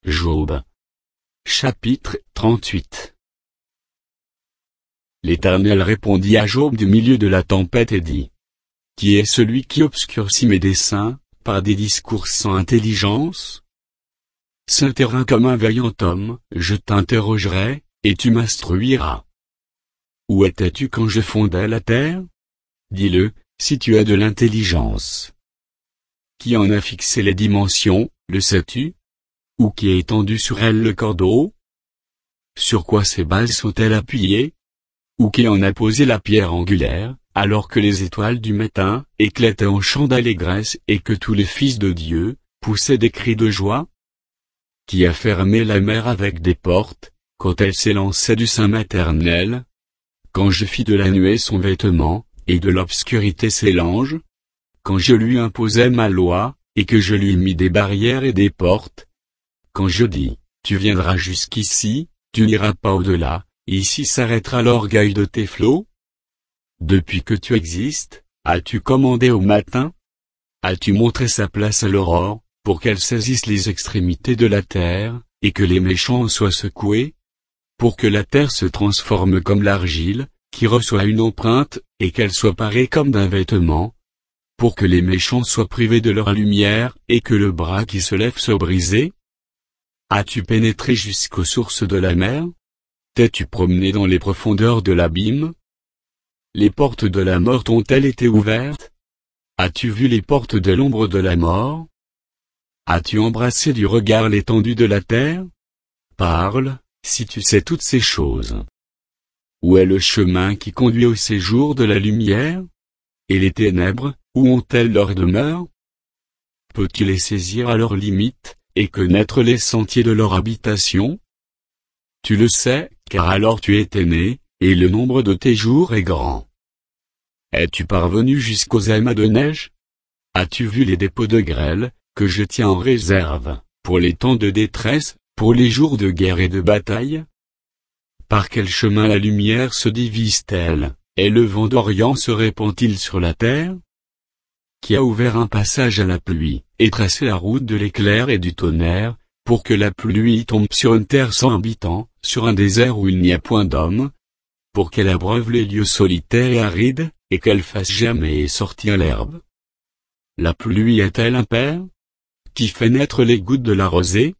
Job. Chapitre 38. L'Éternel répondit à Job du milieu de la tempête et dit: Qui est celui qui obscurcit mes desseins, par des discours sans intelligence? Sur un terrain comme un vaillant homme, je t'interrogerai, et tu m'instruiras. Où étais-tu quand je fondais la terre? Dis-le, si tu as de l'intelligence. Qui en a fixé les dimensions, le sais-tu? Ou qui a étendu sur elle le cordeau? Sur quoi ces bases sont-elles appuyées? Ou qui en a posé la pierre angulaire, alors que les étoiles du matin éclataient en chants d'allégresse et que tous les fils de Dieu poussaient des cris de joie? Qui a fermé la mer avec des portes, quand elle s'élançait du sein maternel? Quand je fis de la nuée son vêtement, et de l'obscurité ses langes? Quand je lui imposai ma loi, et que je lui mis des barrières et des portes? Quand je dis, tu viendras jusqu'ici, tu n'iras pas au-delà, et ici s'arrêtera l'orgueil de tes flots? Depuis que tu existes, as-tu commandé au matin? As-tu montré sa place à l'aurore, pour qu'elle saisisse les extrémités de la terre, et que les méchants soient secoués? Pour que la terre se transforme comme l'argile, qui reçoit une empreinte, et qu'elle soit parée comme d'un vêtement? Pour que les méchants soient privés de leur lumière, et que le bras qui se lève soit brisé? As-tu pénétré jusqu'aux sources de la mer? T'es-tu promené dans les profondeurs de l'abîme? Les portes de la mort t'ont-elles été ouvertes? As-tu vu les portes de l'ombre de la mort? As-tu embrassé du regard l'étendue de la terre? Parle, si tu sais toutes ces choses. Où est le chemin qui conduit au séjour de la lumière? Et les ténèbres, où ont-elles leur demeure? Peux-tu les saisir à leurs limites, et connaître les sentiers de leur habitation? Tu le sais, car alors tu étais né, et le nombre de tes jours est grand. Es-tu parvenu jusqu'aux amas de neige? As-tu vu les dépôts de grêle, que je tiens en réserve, pour les temps de détresse, pour les jours de guerre et de bataille? Par quel chemin la lumière se divise-t-elle, et le vent d'Orient se répand-il sur la terre? Qui a ouvert un passage à la pluie, et tracé la route de l'éclair et du tonnerre, pour que la pluie tombe sur une terre sans habitants, sur un désert où il n'y a point d'homme, pour qu'elle abreuve les lieux solitaires et arides, et qu'elle fasse jamais sortir l'herbe? La pluie est-elle un père? Qui fait naître les gouttes de la rosée?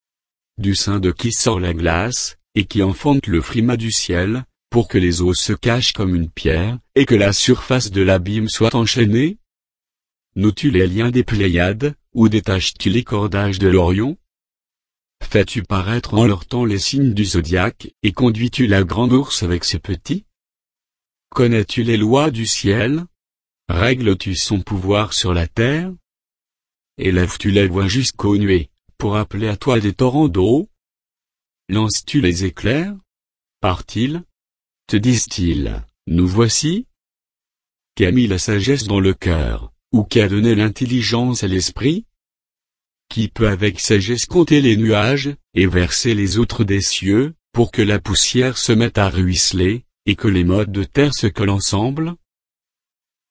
Du sein de qui sort la glace, et qui enfante le frimas du ciel, pour que les eaux se cachent comme une pierre, et que la surface de l'abîme soit enchaînée? Noues-tu les liens des Pléiades, ou détaches-tu les cordages de l'Orion? Fais-tu paraître en leur temps les signes du zodiaque, et conduis-tu la grande ourse avec ses petits? Connais-tu les lois du ciel? Règles-tu son pouvoir sur la terre? Élèves-tu les voix jusqu'aux nuées, pour appeler à toi des torrents d'eau? Lances-tu les éclairs? Part-ils? Te disent-ils, nous voici? Qui a mis la sagesse dans le cœur, ou qui a donné l'intelligence à l'esprit? Qui peut avec sagesse compter les nuages, et verser les outres des cieux, pour que la poussière se mette à ruisseler, et que les mottes de terre se collent ensemble?